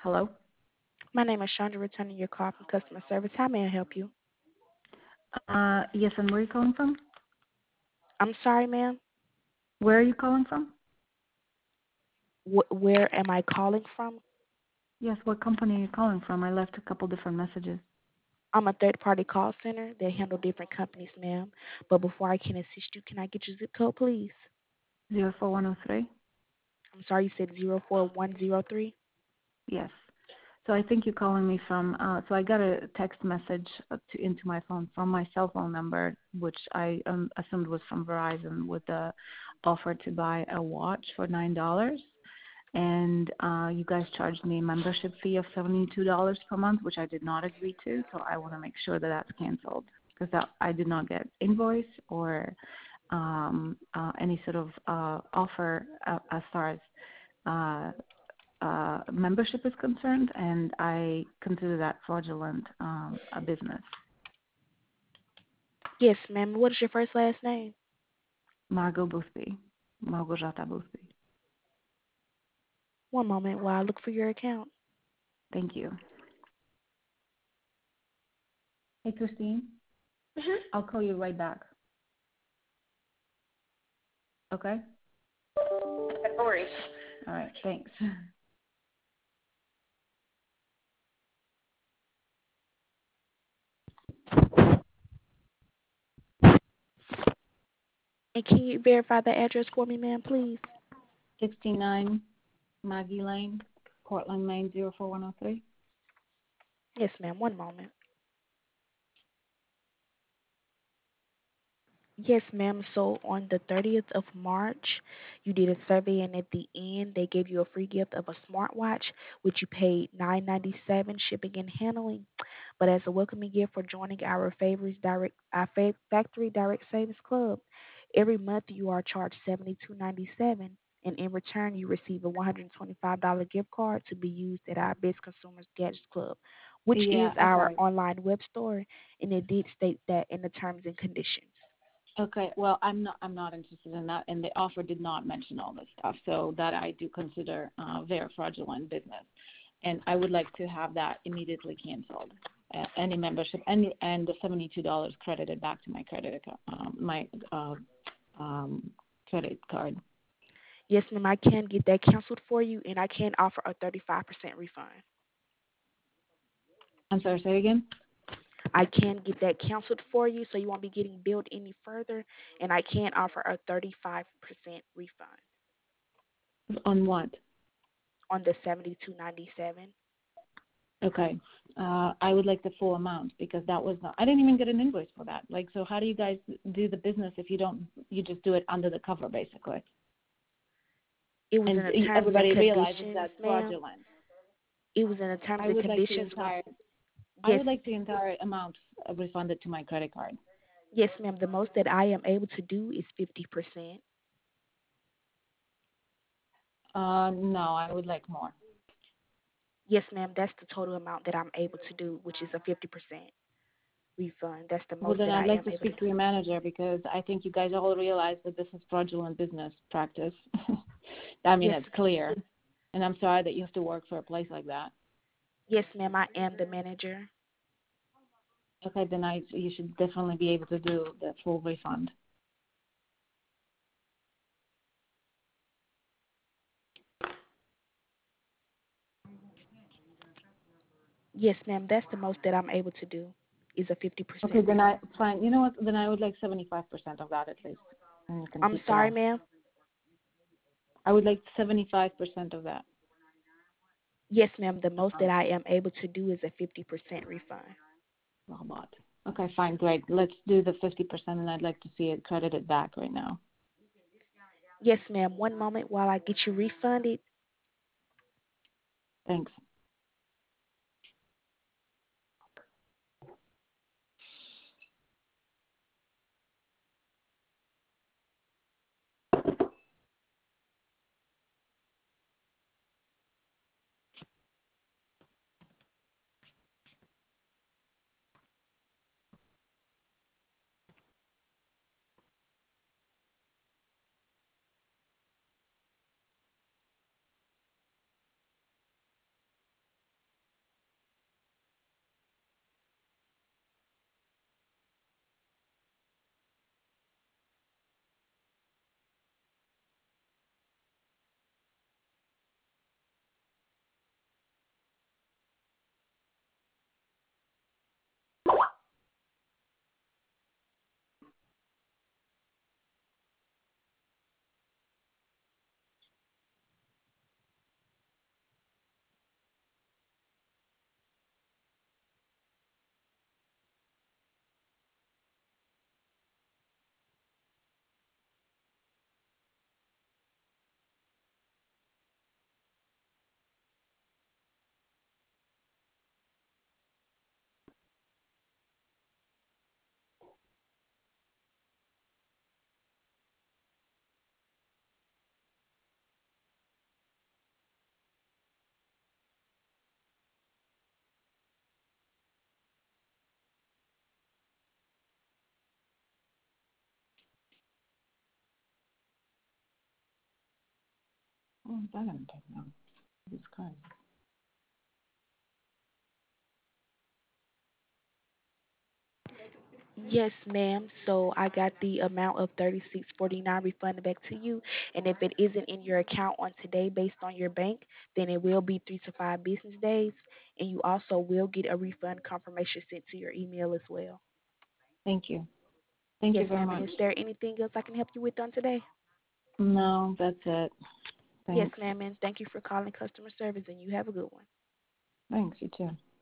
Hello? My name is Chandra, returning your call from customer service. How may I help you? Yes, and where are you calling from? I'm sorry, ma'am. Where are you calling from? Where am I calling from? Yes, what company are you calling from? I left a couple different messages. I'm a third-party call center that handle different companies, ma'am. But before I can assist you, can I get your zip code, please? 04103? I'm sorry, you said 04103? Yes. So I think you're calling me from, so I got a text message into my phone from my cell phone number, which I assumed was from Verizon with the offer to buy a watch for $9. And you guys charged me a membership fee of $72 per month, which I did not agree to. So I want to make sure that that's canceled because I did not get invoice or any sort of offer as far as uh, membership is concerned, and I consider that fraudulent a business. Yes, ma'am. What is your first last name? Margot Boothby, Małgorzata Boothby. One moment while I look for your account. Thank you. Hey, Christine, Mhm. I'll call you right back. Okay? No worries. All right, thanks. And can you verify the address for me, ma'am, please? 69 Maggie Lane, Portland, Maine, 04103. Yes, ma'am. One moment. Yes, ma'am. So on the 30th of March, you did a survey, and at the end, they gave you a free gift of a smartwatch, which you paid $9.97 shipping and handling. But as a welcoming gift for joining our factory direct savings club, every month you are charged $72.97, and in return, you receive a $125 gift card to be used at our Best Consumers Gadgets Club, which is Yeah, our okay. online web store, and it did state that in the terms and conditions. Okay, well, I'm not interested in that, and the offer did not mention all this stuff, so that I do consider very fraudulent business, and I would like to have that immediately canceled, any membership, and the $72 credited back to my credit account, my credit card. Yes, ma'am, I can get that canceled for you, and I can offer a 35% refund. I'm sorry, say it again. I can get that canceled for you, so you won't be getting billed any further, and I can offer a 35% refund On what? on the 72.97. Okay. I would like the full amount because that was not, I didn't even get an invoice for that. Like, so how do you guys do the business if you don't, you just do it under the cover basically? It was in And the terms and everybody realizes conditions, that's ma'am. fraudulent. It was in the terms I and would like the conditions. entire, I Yes, would like the entire amount refunded to my credit card. yes, ma'am. The most that I am able to do is 50%. No, I would like more. Yes, ma'am. That's the total amount that I'm able to do, which is a 50% refund. That's the Well, most then that I'd I like am to able to speak do. to your manager because I think you guys all realize that this is fraudulent business practice. I mean, Yes, it's clear. And I'm sorry that you have to work for a place like that. yes, ma'am. I am the manager. Okay, then you should definitely be able to do the full refund. Yes, ma'am. That's the most that I'm able to do is a 50% Okay, then refund. fine. You know what? Then I would like 75% of that at least, and you can I'm keep the sorry, rest. ma'am. I would like 75% of that. Yes, ma'am. The most that I am able to do is a 50% refund. Robot. Okay, fine, great. Let's do the 50%, and I'd like to see it credited back right now. Yes, ma'am. One moment while I get you refunded. Thanks. Oh, that I'm talking about. Jesus Christ. Yes, ma'am. So I got the amount of 36.49 refunded back to you, and if it isn't in your account on today based on your bank, then it will be 3 to 5 business days, and you also will get a refund confirmation sent to your email as well. Thank you. Thank Yes, you very ma'am. And much. is there anything else I can help you with on today? No, that's it. Yes, Thanks. ma'am. And thank you for calling customer service, and you have a good one. Thanks, you too.